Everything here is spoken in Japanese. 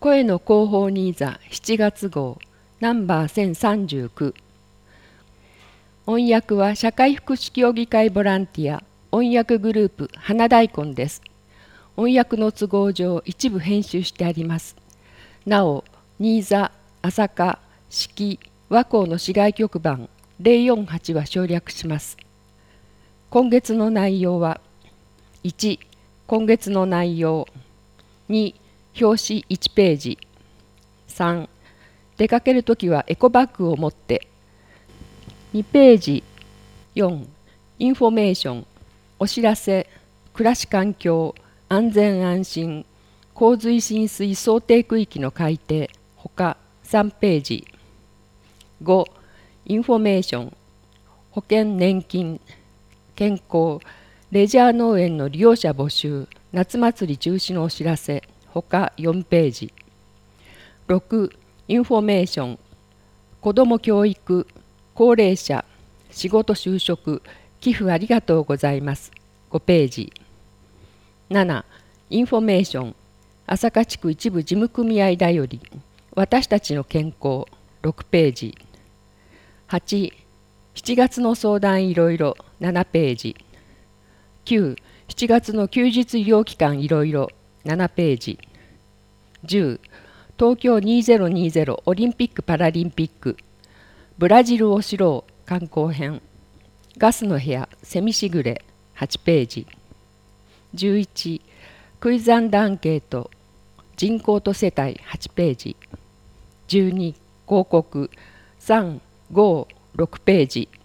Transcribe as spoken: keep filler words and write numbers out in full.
声の広報ニーザしちがつ号ナンバーせんさんじゅうきゅう。音訳は社会福祉協議会ボランティア音訳グループ花大根です。音訳の都合上一部編集してあります。なお、新座、朝霞、四季、和光の市外局番ゼロよんはちは省略します。今月の内容は、いち、今月の内容、に、表紙いちページ、さん、出かけるときはエコバッグを持って、にページ、よん、インフォメーション、お知らせ、暮らし環境、安全安心、洪水浸水想定区域の改定、ほかさんページ、ご、インフォメーション、保険年金、健康、レジャー農園の利用者募集、夏祭り中止のお知らせ、ほかよんページ。ろく、インフォメーション、子ども教育、高齢者、仕事就職、寄付ありがとうございます、ごページ。なな、インフォメーション、朝霞地区一部事務組合だより、私たちの健康、ろくページ。はち、しちがつの相談いろいろ、ななページ。きゅう、しちがつの休日医療機関いろいろ、ななページ。じゅう、東京にせんにじゅうオリンピック・パラリンピック、ブラジルを知ろう観光編、ガスの部屋、セミしぐれ、はちページ。じゅういち、クイズアンケート、人口と世帯、はちページ。じゅうに、広告、さん、ご、ろくページ。